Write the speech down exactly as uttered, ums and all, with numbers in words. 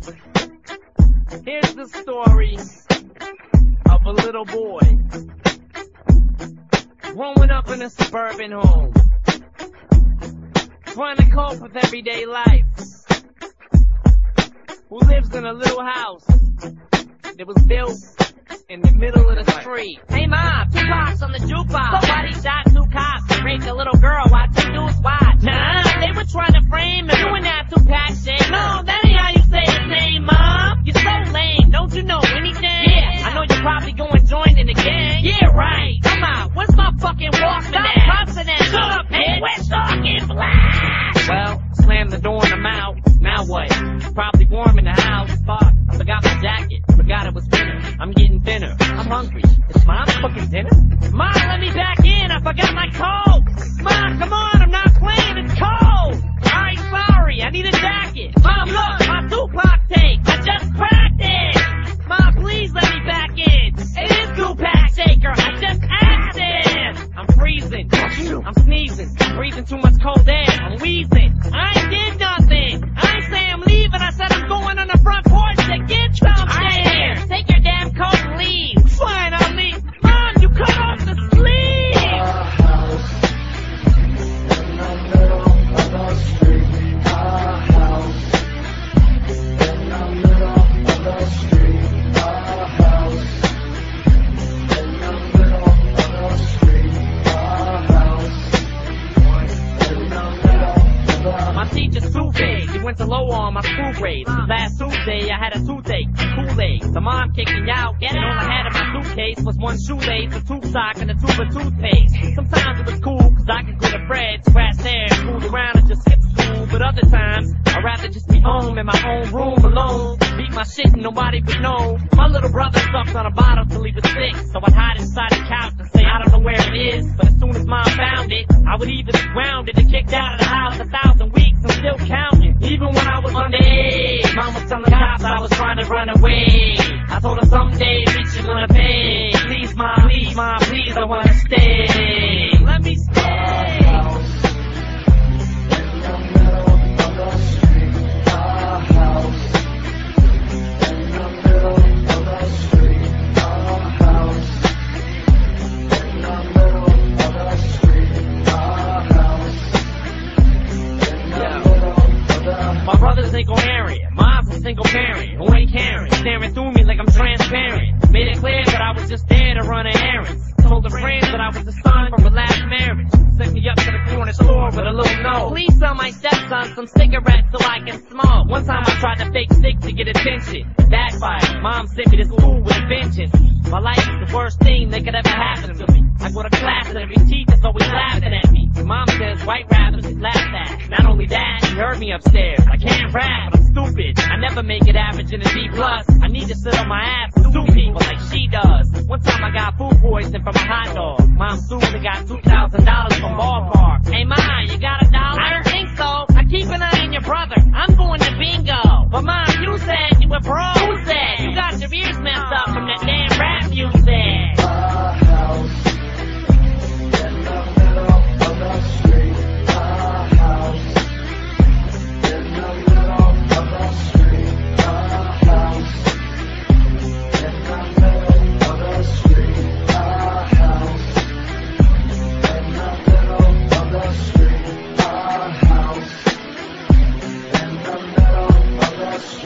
Here's the story of a little boy growing up in a suburban home, trying to cope with everyday life, who lives in a little house that was built in the middle of the street. Hey mom, two cops on the jukebox. Somebody shot two cops and raped a little girl while two dudes watched. Nah, they were trying to frame him doing that Tupac shit. No, that ain't how you say his name, mom. You're so lame, don't you know anything? Yeah, I know you're probably going join in the gang. Yeah, right. Come on, where's my fucking Walkman at? Stop cussing at. Shut up, man. We're talking black. Well, slam the door in the mouth. Now what? Probably warm in the house. Fuck, I forgot my jacket. Forgot it was winter. I'm getting thinner. I'm hungry. Is mom cooking dinner? Mom, let me back in. I forgot my coat. Mom, come on. I'm not playing. It's cold. Alright, sorry. I need a jacket. Mom, look. My two-clock tape. I just practiced. Mom, please let me back in. It is Tupac Shaker. I just asked it. I'm freezing. I'm sneezing. I'm breathing too much cold air. I'm wheezing. I ain't did nothing. I ain't say I'm leaving. I said I'm going on the front porch to get something. Alright, take your damn coat and leave. Fine, I'll leave. Mom, you cut off the sleeve. Our house in the middle of the street. Our house in the middle of the street. Our house in the middle of the street. Our house in the middle of the My teacher's too big. He went to low on my school grades. Last Tuesday, I had a toothache, Kool-Aid. The mom kicked me out, and all I had in my suitcase was one shoelace, a tube sock, and a tube of toothpaste. Sometimes it was cool, cause I could go to bread, scratch hair, fool around and just skip school. But other times, I'd rather just be home in my own room alone. Beat my shit and nobody would know. My little brother sucked on a bottle till he was sick, so I'd hide inside the couch and say I don't know where it is. But as soon as mom found it, I would either be grounded and kicked out of the house a thousand weeks and still counting. Even when I was underage, mom was telling the cops I was trying to run away. I told her someday, bitch, you're gonna pay. Please, mom, please, mom, please, I wanna stay. Let me stay. My brother's single married, mom's a single parent who ain't caring, staring through me like I'm transparent. Made it clear that I was just there to run an errand. Told her friends that I was the son from a last marriage. Sent me up to the corner store with a little note. Please sell my stepson some cigarettes so I can smoke. One time I tried to fake sick to get attention. Backfired. Mom sent me to school with a vengeance. My life is the worst thing that could ever happen to me. I go to class and every teacher's always laughing at me. Mom says white rappers is laughed at. Not only that, she heard me upstairs. I can't rap, but I'm stupid. I never make it average in a D plus. I need to sit on my ass and sue people like she does. One time I got food poisoning from a hot dog. Mom sued and got two thousand dollars from ballpark. Hey mom, you got a dollar? I don't think so. I keep an eye on your brother. I'm going to bingo. But mom, you said you were broke. Who said? You got your ears messed up from that damn rap music. Our house in the middle of the street. Our house in the middle of the street. Our house in the middle of the street. Our house in the middle of the street. Our house in the middle of the street.